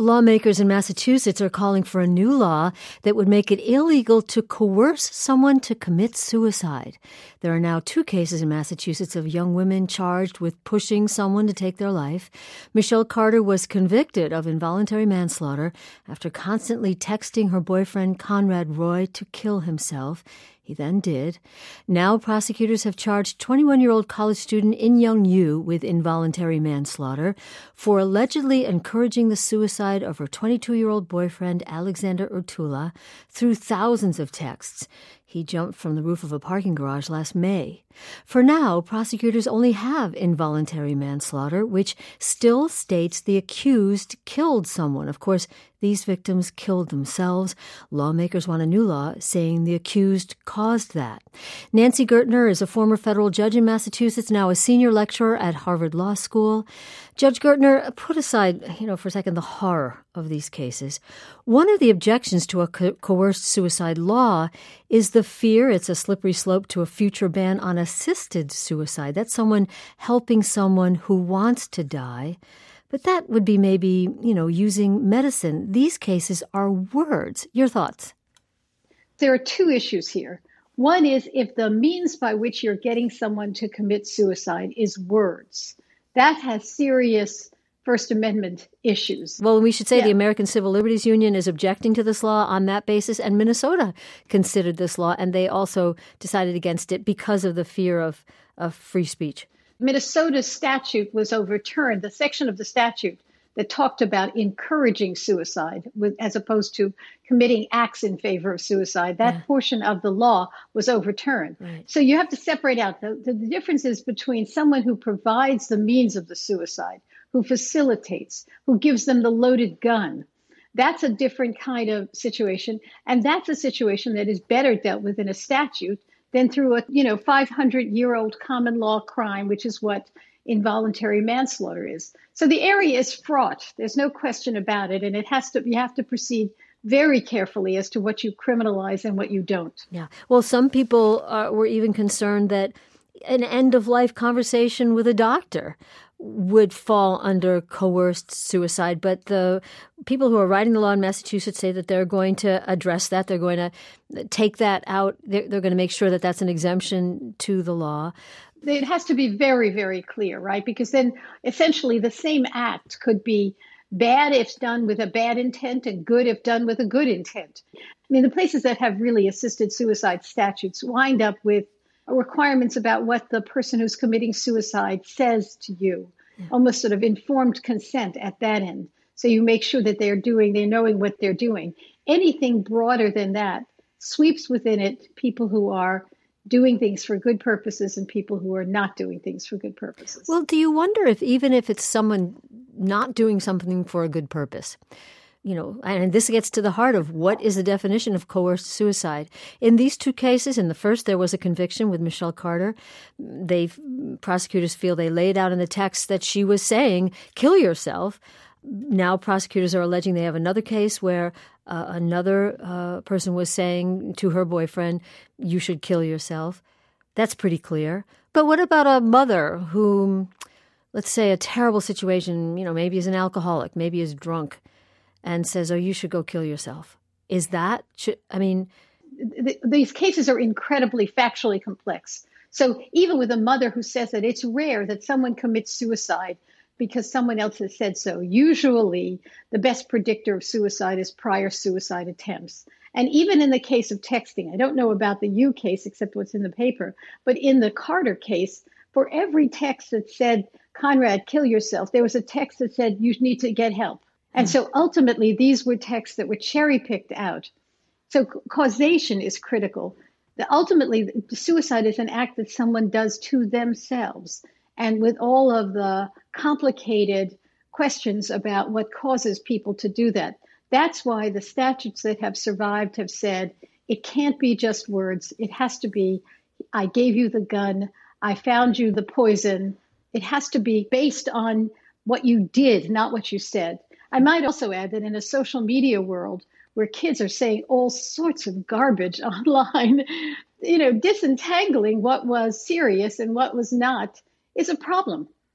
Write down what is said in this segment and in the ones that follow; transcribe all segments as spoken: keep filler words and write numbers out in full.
Lawmakers in Massachusetts are calling for a new law that would make it illegal to coerce someone to commit suicide. There are now two cases in Massachusetts of young women charged with pushing someone to take their life. Michelle Carter was convicted of involuntary manslaughter after constantly texting her boyfriend Conrad Roy to kill himself. He then did. Now prosecutors have charged twenty-one-year-old college student In Young Yu with involuntary manslaughter for allegedly encouraging the suicide of her twenty-two-year-old boyfriend Alexander Urtula through thousands of texts. He jumped from the roof of a parking garage last May. For now, prosecutors only have involuntary manslaughter, which still states the accused killed someone. Of course, these victims killed themselves. Lawmakers want a new law saying the accused caused that. Nancy Gertner is a former federal judge in Massachusetts, now a senior lecturer at Harvard Law School. Judge Gertner, put aside, you know, for a second, the horror of these cases. One of the objections to a co- coerced suicide law is the fear it's a slippery slope to a future ban on assisted suicide. That's someone helping someone who wants to die. But that would be maybe, you know, using medicine. These cases are words. Your thoughts? There are two issues here. One is if the means by which you're getting someone to commit suicide is words, that has serious First Amendment issues. Well, we should say yeah. the American Civil Liberties Union is objecting to this law on that basis, and Minnesota considered this law, and they also decided against it because of the fear of, of free speech. Minnesota's statute was overturned, the section of the statute that talked about encouraging suicide with, as opposed to committing acts in favor of suicide. That yeah. portion of the law was overturned. Right. So you have to separate out the, the, the differences between someone who provides the means of the suicide, who facilitates, who gives them the loaded gun. That's a different kind of situation. And that's a situation that is better dealt with in a statute than through a, you know, five hundred year old common law crime, which is what involuntary manslaughter is. So the area is fraught. There's no question about it. And it has to, you have to proceed very carefully as to what you criminalize and what you don't. Yeah. Well, some people uh, were even concerned that an end-of-life conversation with a doctor would fall under coerced suicide. But the people who are writing the law in Massachusetts say that they're going to address that. They're going to take that out. They're, they're going to make sure that that's an exemption to the law. It has to be very, very clear, right? Because then essentially the same act could be bad if done with a bad intent and good if done with a good intent. I mean, the places that have really assisted suicide statutes wind up with requirements about what the person who's committing suicide says to you, yeah. almost sort of informed consent at that end. So you make sure that they're doing, they're knowing what they're doing. Anything broader than that sweeps within it people who are doing things for good purposes and people who are not doing things for good purposes. Well, do you wonder if even if it's someone not doing something for a good purpose, you know, and this gets to the heart of what is the definition of coerced suicide. In these two cases, in the first, there was a conviction with Michelle Carter. They, prosecutors feel they laid out in the text that she was saying, kill yourself. Now prosecutors are alleging they have another case where uh, another uh, person was saying to her boyfriend, you should kill yourself. That's pretty clear. But what about a mother whom, let's say, a terrible situation, you know, maybe is an alcoholic, maybe is drunk, and says, oh, you should go kill yourself. Is that, should, I mean... Th- these cases are incredibly factually complex. So even with a mother who says that it's rare that someone commits suicide because someone else has said so, usually the best predictor of suicide is prior suicide attempts. And even in the case of texting, I don't know about the Yu case except what's in the paper, but in the Carter case, for every text that said, Conrad, kill yourself, there was a text that said, you need to get help. And so ultimately, these were texts that were cherry-picked out. So causation is critical. The, ultimately, the suicide is an act that someone does to themselves. And with all of the complicated questions about what causes people to do that, that's why the statutes that have survived have said, it can't be just words. It has to be, I gave you the gun, I found you the poison. It has to be based on what you did, not what you said. I might also add that in a social media world where kids are saying all sorts of garbage online, you know, disentangling what was serious and what was not is a problem.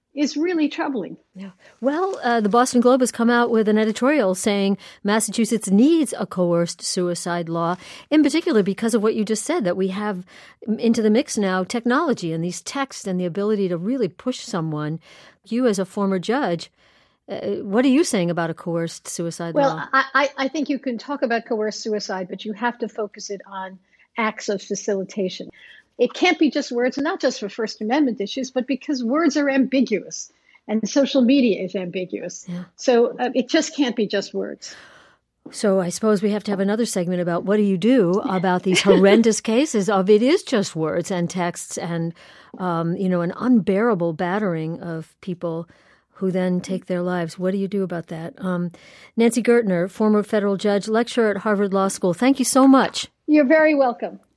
is really troubling. Yeah. Well, uh, the Boston Globe has come out with an editorial saying Massachusetts needs a coerced suicide law, in particular because of what you just said, that we have into the mix now technology and these texts and the ability to really push someone. You as a former judge, uh, what are you saying about a coerced suicide well, law? Well, I, I think you can talk about coerced suicide, but you have to focus it on acts of facilitation. It can't be just words, not just for First Amendment issues, but because words are ambiguous and social media is ambiguous. Yeah. So uh, it just can't be just words. So I suppose we have to have another segment about what do you do about these horrendous cases of it is just words and texts and, um, you know, an unbearable battering of people who then take their lives. What do you do about that? Um, Nancy Gertner, former federal judge, lecturer at Harvard Law School. Thank you so much. You're very welcome.